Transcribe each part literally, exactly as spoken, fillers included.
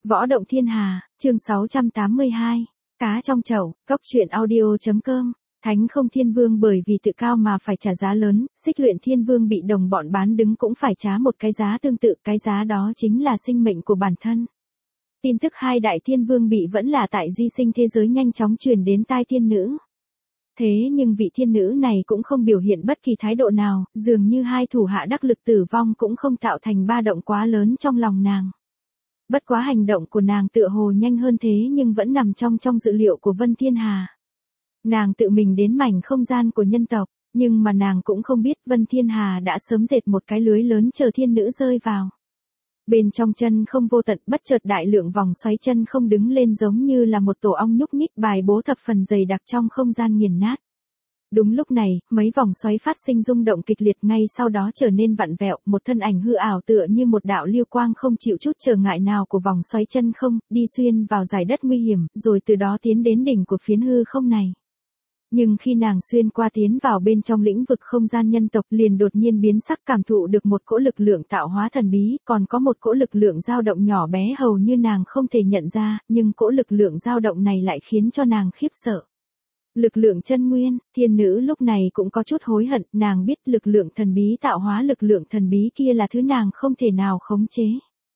Võ động thiên hà, chương sáu trăm tám mươi hai. Cá trong chậu, cốc truyện audio.com. Thánh không thiên vương bởi vì tự cao mà phải trả giá lớn, xích luyện thiên vương bị đồng bọn bán đứng cũng phải trả một cái giá tương tự, cái giá đó chính là sinh mệnh của bản thân. Tin tức hai đại thiên vương bị vẫn là tại di sinh thế giới nhanh chóng truyền đến tai thiên nữ. Thế nhưng vị thiên nữ này cũng không biểu hiện bất kỳ thái độ nào, dường như hai thủ hạ đắc lực tử vong cũng không tạo thành ba động quá lớn trong lòng nàng. Bất quá hành động của nàng tựa hồ nhanh hơn thế nhưng vẫn nằm trong trong dự liệu của Vân Thiên Hà. Nàng tự mình đến mảnh không gian của nhân tộc, nhưng mà nàng cũng không biết Vân Thiên Hà đã sớm dệt một cái lưới lớn chờ thiên nữ rơi vào. Bên trong chân không vô tận bất chợt đại lượng vòng xoáy chân không đứng lên giống như là một tổ ong nhúc nhích bài bố thập phần dày đặc trong không gian nghiền nát. Đúng lúc này, mấy vòng xoáy phát sinh rung động kịch liệt ngay sau đó trở nên vặn vẹo, một thân ảnh hư ảo tựa như một đạo lưu quang không chịu chút trở ngại nào của vòng xoáy chân không, đi xuyên vào dải đất nguy hiểm, rồi từ đó tiến đến đỉnh của phiến hư không này. Nhưng khi nàng xuyên qua tiến vào bên trong lĩnh vực không gian nhân tộc liền đột nhiên biến sắc cảm thụ được một cỗ lực lượng tạo hóa thần bí, còn có một cỗ lực lượng dao động nhỏ bé hầu như nàng không thể nhận ra, nhưng cỗ lực lượng dao động này lại khiến cho nàng khiếp sợ. Lực lượng chân nguyên, thiên nữ lúc này cũng có chút hối hận, nàng biết lực lượng thần bí tạo hóa lực lượng thần bí kia là thứ nàng không thể nào khống chế.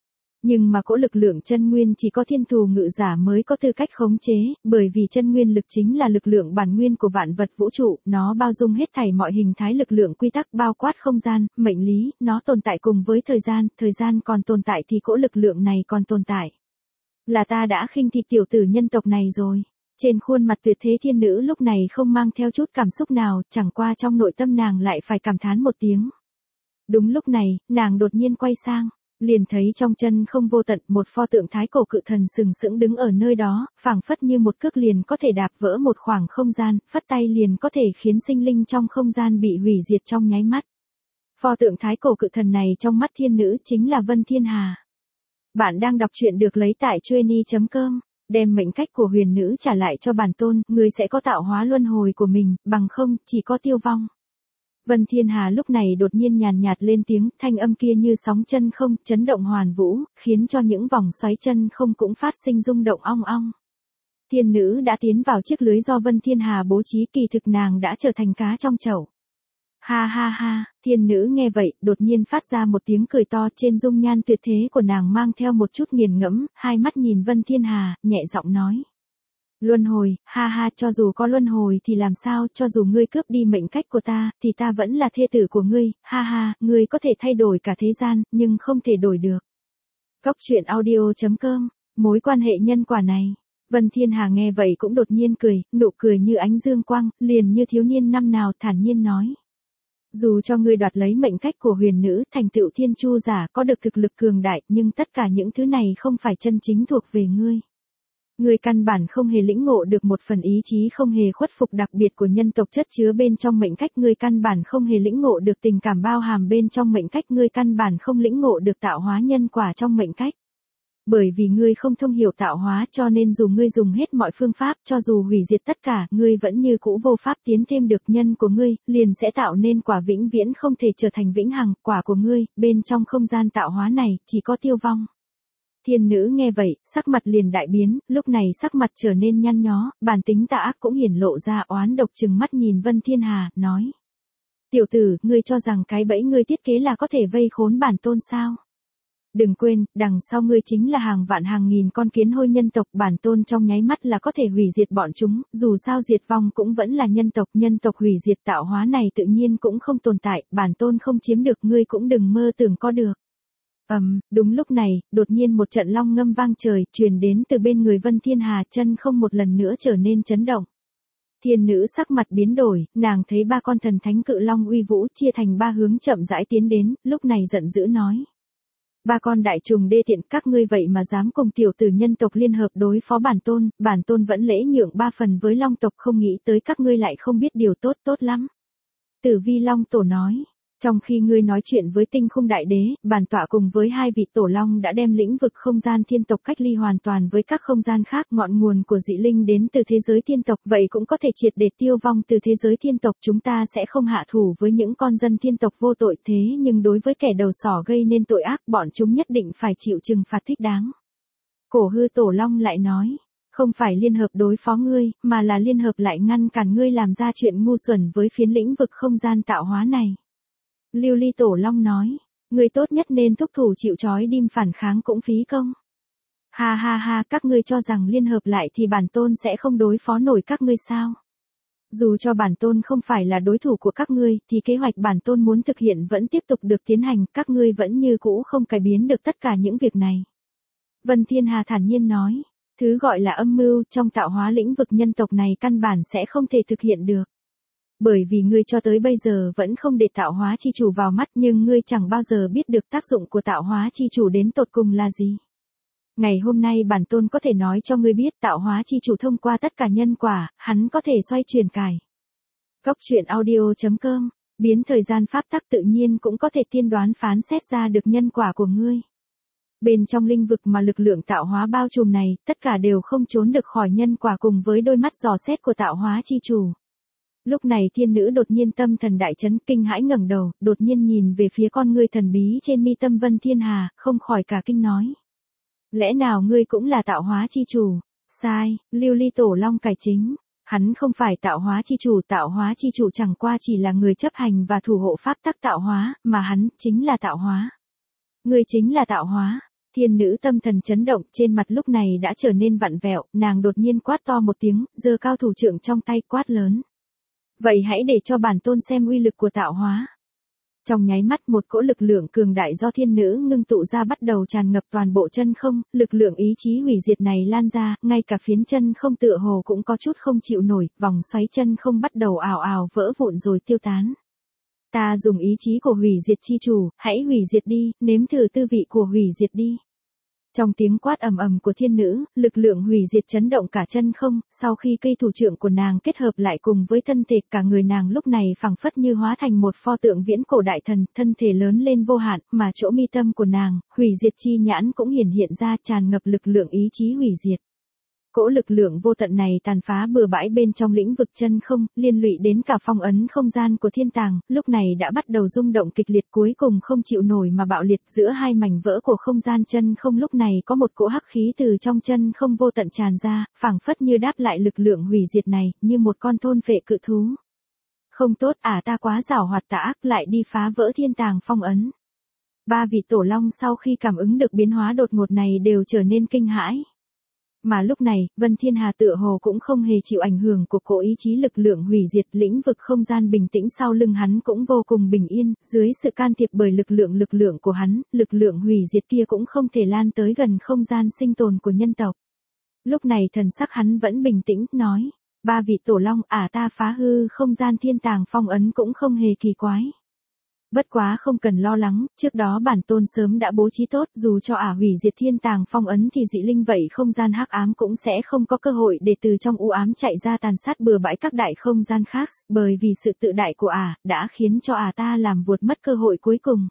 Nhưng mà cỗ lực lượng chân nguyên chỉ có thiên thù ngự giả mới có tư cách khống chế, bởi vì chân nguyên lực chính là lực lượng bản nguyên của vạn vật vũ trụ, nó bao dung hết thảy mọi hình thái lực lượng quy tắc bao quát không gian, mệnh lý, nó tồn tại cùng với thời gian, thời gian còn tồn tại thì cỗ lực lượng này còn tồn tại. Là ta đã khinh thị tiểu tử nhân tộc này rồi. Trên khuôn mặt tuyệt thế thiên nữ lúc này không mang theo chút cảm xúc nào, chẳng qua trong nội tâm nàng lại phải cảm thán một tiếng. Đúng lúc này, nàng đột nhiên quay sang, liền thấy trong chân không vô tận một pho tượng thái cổ cự thần sừng sững đứng ở nơi đó, phảng phất như một cước liền có thể đạp vỡ một khoảng không gian, phất tay liền có thể khiến sinh linh trong không gian bị hủy diệt trong nháy mắt. Pho tượng thái cổ cự thần này trong mắt thiên nữ chính là Vân Thiên Hà. Bạn đang đọc truyện được lấy tại chueny chấm com. Đem mệnh cách của huyền nữ trả lại cho bản tôn, người sẽ có tạo hóa luân hồi của mình, bằng không, chỉ có tiêu vong. Vân Thiên Hà lúc này đột nhiên nhàn nhạt lên tiếng, thanh âm kia như sóng chân không, chấn động hoàn vũ, khiến cho những vòng xoáy chân không cũng phát sinh rung động ong ong. Thiên nữ đã tiến vào chiếc lưới do Vân Thiên Hà bố trí, kỳ thực nàng đã trở thành cá trong chậu. Ha ha ha, thiên nữ nghe vậy, đột nhiên phát ra một tiếng cười to, trên dung nhan tuyệt thế của nàng mang theo một chút nghiền ngẫm, hai mắt nhìn Vân Thiên Hà, nhẹ giọng nói. Luân hồi, ha ha, cho dù có luân hồi thì làm sao, cho dù ngươi cướp đi mệnh cách của ta, thì ta vẫn là thê tử của ngươi, ha ha, ngươi có thể thay đổi cả thế gian, nhưng không thể đổi được. Cốc truyện audio.com, mối quan hệ nhân quả này. Vân Thiên Hà nghe vậy cũng đột nhiên cười, nụ cười như ánh dương quang, liền như thiếu niên năm nào thản nhiên nói. Dù cho ngươi đoạt lấy mệnh cách của huyền nữ, thành tựu thiên chu giả, có được thực lực cường đại, nhưng tất cả những thứ này không phải chân chính thuộc về ngươi. Ngươi căn bản không hề lĩnh ngộ được một phần ý chí không hề khuất phục đặc biệt của nhân tộc chất chứa bên trong mệnh cách, ngươi căn bản không hề lĩnh ngộ được tình cảm bao hàm bên trong mệnh cách, ngươi căn bản không lĩnh ngộ được tạo hóa nhân quả trong mệnh cách. Bởi vì ngươi không thông hiểu tạo hóa cho nên dù ngươi dùng hết mọi phương pháp, cho dù hủy diệt tất cả, ngươi vẫn như cũ vô pháp tiến thêm được, nhân của ngươi, liền sẽ tạo nên quả vĩnh viễn không thể trở thành vĩnh hằng, quả của ngươi, bên trong không gian tạo hóa này, chỉ có tiêu vong. Thiên nữ nghe vậy, sắc mặt liền đại biến, lúc này sắc mặt trở nên nhăn nhó, bản tính tà ác cũng hiển lộ ra, oán độc trừng mắt nhìn Vân Thiên Hà, nói. Tiểu tử, ngươi cho rằng cái bẫy ngươi thiết kế là có thể vây khốn bản tôn sao? Đừng quên, đằng sau ngươi chính là hàng vạn hàng nghìn con kiến hôi nhân tộc, bản tôn trong nháy mắt là có thể hủy diệt bọn chúng, dù sao diệt vong cũng vẫn là nhân tộc, nhân tộc hủy diệt tạo hóa này tự nhiên cũng không tồn tại, bản tôn không chiếm được, ngươi cũng đừng mơ tưởng có được. Ầm, um, đúng lúc này, đột nhiên một trận long ngâm vang trời, truyền đến từ bên người Vân Thiên Hà, chân không một lần nữa trở nên chấn động. Thiên nữ sắc mặt biến đổi, nàng thấy ba con thần thánh cự long uy vũ chia thành ba hướng chậm rãi tiến đến, lúc này giận dữ nói. Ba con đại trùng đê tiện, các ngươi vậy mà dám cùng tiểu tử nhân tộc liên hợp đối phó bản tôn, bản tôn vẫn lễ nhượng ba phần với long tộc, không nghĩ tới các ngươi lại không biết điều tốt, tốt lắm. Tử Vi Long Tổ nói. Trong khi ngươi nói chuyện với tinh khung đại đế, bản tọa cùng với hai vị tổ long đã đem lĩnh vực không gian thiên tộc cách ly hoàn toàn với các không gian khác, ngọn nguồn của dị linh đến từ thế giới thiên tộc, vậy cũng có thể triệt để tiêu vong từ thế giới thiên tộc, chúng ta sẽ không hạ thủ với những con dân thiên tộc vô tội, thế nhưng đối với kẻ đầu sỏ gây nên tội ác, bọn chúng nhất định phải chịu trừng phạt thích đáng. Cổ hư tổ long lại nói, không phải liên hợp đối phó ngươi, mà là liên hợp lại ngăn cản ngươi làm ra chuyện ngu xuẩn với phiến lĩnh vực không gian tạo hóa này. Lưu Ly tổ long nói, ngươi tốt nhất nên thúc thủ chịu trói đim phản kháng cũng phí công. Ha ha ha, các ngươi cho rằng liên hợp lại thì bản tôn sẽ không đối phó nổi các ngươi sao? Dù cho bản tôn không phải là đối thủ của các ngươi, thì kế hoạch bản tôn muốn thực hiện vẫn tiếp tục được tiến hành, các ngươi vẫn như cũ không cải biến được tất cả những việc này. Vân Thiên Hà thản nhiên nói, thứ gọi là âm mưu trong tạo hóa lĩnh vực nhân tộc này căn bản sẽ không thể thực hiện được. Bởi vì ngươi cho tới bây giờ vẫn không để tạo hóa chi chủ vào mắt, nhưng ngươi chẳng bao giờ biết được tác dụng của tạo hóa chi chủ đến tột cùng là gì. Ngày hôm nay bản tôn có thể nói cho ngươi biết tạo hóa chi chủ thông qua tất cả nhân quả, hắn có thể xoay chuyển cải. Cốc truyện audio chấm com, biến thời gian pháp tắc tự nhiên cũng có thể tiên đoán phán xét ra được nhân quả của ngươi. Bên trong linh vực mà lực lượng tạo hóa bao trùm này, tất cả đều không trốn được khỏi nhân quả cùng với đôi mắt dò xét của tạo hóa chi chủ. Lúc này thiên nữ đột nhiên tâm thần đại chấn, kinh hãi ngẩng đầu, đột nhiên nhìn về phía con ngươi thần bí trên mi tâm Vân Thiên Hà, không khỏi cả kinh nói. Lẽ nào ngươi cũng là tạo hóa chi chủ? Sai, Lưu Ly tổ long cải chính. Hắn không phải tạo hóa chi chủ, tạo hóa chi chủ chẳng qua chỉ là người chấp hành và thủ hộ pháp tắc tạo hóa, mà hắn chính là tạo hóa. Ngươi chính là tạo hóa. Thiên nữ tâm thần chấn động, trên mặt lúc này đã trở nên vặn vẹo, nàng đột nhiên quát to một tiếng, giơ cao thủ trượng trong tay quát lớn. Vậy hãy để cho bản tôn xem uy lực của tạo hóa. Trong nháy mắt một cỗ lực lượng cường đại do thiên nữ ngưng tụ ra bắt đầu tràn ngập toàn bộ chân không, lực lượng ý chí hủy diệt này lan ra, ngay cả phiến chân không tựa hồ cũng có chút không chịu nổi, vòng xoáy chân không bắt đầu ào ào vỡ vụn rồi tiêu tán. Ta dùng ý chí của hủy diệt chi chủ, hãy hủy diệt đi, nếm thử tư vị của hủy diệt đi. Trong tiếng quát ầm ầm của thiên nữ, lực lượng hủy diệt chấn động cả chân không, sau khi cây thủ trượng của nàng kết hợp lại cùng với thân thể, cả người nàng lúc này phẳng phất như hóa thành một pho tượng viễn cổ đại thần, thân thể lớn lên vô hạn, mà chỗ mi tâm của nàng, hủy diệt chi nhãn cũng hiển hiện ra tràn ngập lực lượng ý chí hủy diệt. Cỗ lực lượng vô tận này tàn phá bừa bãi bên trong lĩnh vực chân không, liên lụy đến cả phong ấn không gian của thiên tàng, lúc này đã bắt đầu rung động kịch liệt cuối cùng không chịu nổi mà bạo liệt giữa hai mảnh vỡ của không gian chân không lúc này có một cỗ hắc khí từ trong chân không vô tận tràn ra, phảng phất như đáp lại lực lượng hủy diệt này, như một con thôn phệ cự thú. Không tốt à, ta quá giảo hoạt tà ác, lại đi phá vỡ thiên tàng phong ấn. Ba vị tổ long sau khi cảm ứng được biến hóa đột ngột này đều trở nên kinh hãi. Mà lúc này, Vân Thiên Hà tựa hồ cũng không hề chịu ảnh hưởng của cỗ ý chí lực lượng hủy diệt, lĩnh vực không gian bình tĩnh sau lưng hắn cũng vô cùng bình yên, dưới sự can thiệp bởi lực lượng lực lượng của hắn, lực lượng hủy diệt kia cũng không thể lan tới gần không gian sinh tồn của nhân tộc. Lúc này thần sắc hắn vẫn bình tĩnh, nói, ba vị tổ long, ả à ta phá hư không gian thiên tàng phong ấn cũng không hề kỳ quái. Bất quá không cần lo lắng, trước đó bản tôn sớm đã bố trí tốt, dù cho ả hủy diệt thiên tàng phong ấn thì dị linh vậy không gian hắc ám cũng sẽ không có cơ hội để từ trong u ám chạy ra tàn sát bừa bãi các đại không gian khác, bởi vì sự tự đại của ả đã khiến cho ả ta làm vuột mất cơ hội cuối cùng.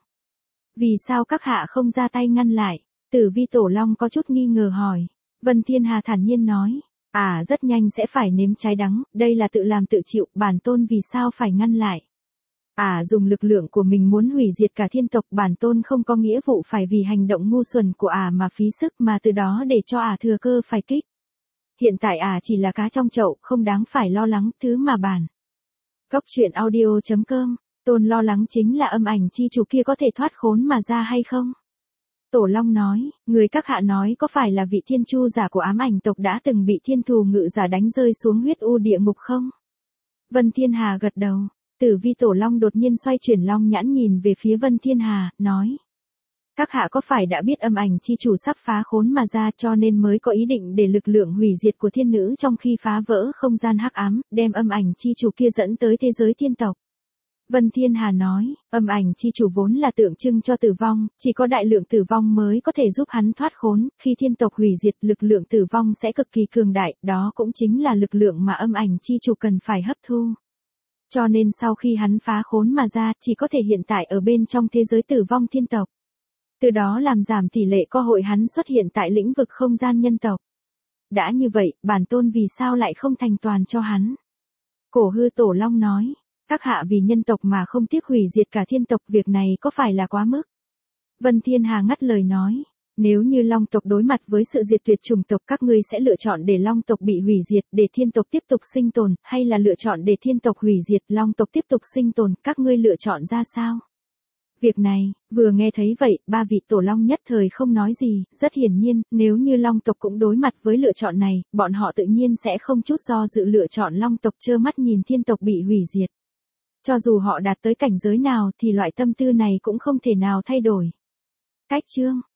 Vì sao các hạ không ra tay ngăn lại? Tử Vi tổ long có chút nghi ngờ hỏi. Vân Thiên Hà thản nhiên nói, ả rất nhanh sẽ phải nếm trái đắng, đây là tự làm tự chịu, bản tôn vì sao phải ngăn lại? Ả à, dùng lực lượng của mình muốn hủy diệt cả thiên tộc, bản tôn không có nghĩa vụ phải vì hành động ngu xuẩn của ả à mà phí sức, mà từ đó để cho ả à thừa cơ phải kích. Hiện tại ả à chỉ là cá trong chậu, không đáng phải lo lắng, thứ mà bản. Cốc truyện audio chấm com, tôn lo lắng chính là âm ảnh chi chủ kia có thể thoát khốn mà ra hay không? Tổ Long nói, người các hạ nói có phải là vị thiên chu giả của ám ảnh tộc đã từng bị thiên thù ngự giả đánh rơi xuống huyết u địa ngục không? Vân Thiên Hà gật đầu. Tử Vi tổ long đột nhiên xoay chuyển long nhãn nhìn về phía Vân Thiên Hà, nói. Các hạ có phải đã biết âm ảnh chi chủ sắp phá khốn mà ra cho nên mới có ý định để lực lượng hủy diệt của thiên nữ trong khi phá vỡ không gian hắc ám, đem âm ảnh chi chủ kia dẫn tới thế giới thiên tộc. Vân Thiên Hà nói, âm ảnh chi chủ vốn là tượng trưng cho tử vong, chỉ có đại lượng tử vong mới có thể giúp hắn thoát khốn, khi thiên tộc hủy diệt lực lượng tử vong sẽ cực kỳ cường đại, đó cũng chính là lực lượng mà âm ảnh chi chủ cần phải hấp thu. Cho nên sau khi hắn phá khốn mà ra, chỉ có thể hiện tại ở bên trong thế giới tử vong thiên tộc. Từ đó làm giảm tỷ lệ cơ hội hắn xuất hiện tại lĩnh vực không gian nhân tộc. Đã như vậy, bản tôn vì sao lại không thành toàn cho hắn? Cổ hư tổ long nói, các hạ vì nhân tộc mà không tiếc hủy diệt cả thiên tộc, việc này có phải là quá mức? Vân Thiên Hà ngắt lời nói, Nếu như Long tộc đối mặt với sự diệt tuyệt chủng tộc, các ngươi sẽ lựa chọn để Long tộc bị hủy diệt, để Thiên tộc tiếp tục sinh tồn, hay là lựa chọn để Thiên tộc hủy diệt, Long tộc tiếp tục sinh tồn, các ngươi lựa chọn ra sao? Việc này, vừa nghe thấy vậy, ba vị tổ long nhất thời không nói gì, rất hiển nhiên, nếu như Long tộc cũng đối mặt với lựa chọn này, bọn họ tự nhiên sẽ không chút do dự lựa chọn Long tộc trơ mắt nhìn Thiên tộc bị hủy diệt. Cho dù họ đạt tới cảnh giới nào thì loại tâm tư này cũng không thể nào thay đổi. Cách chương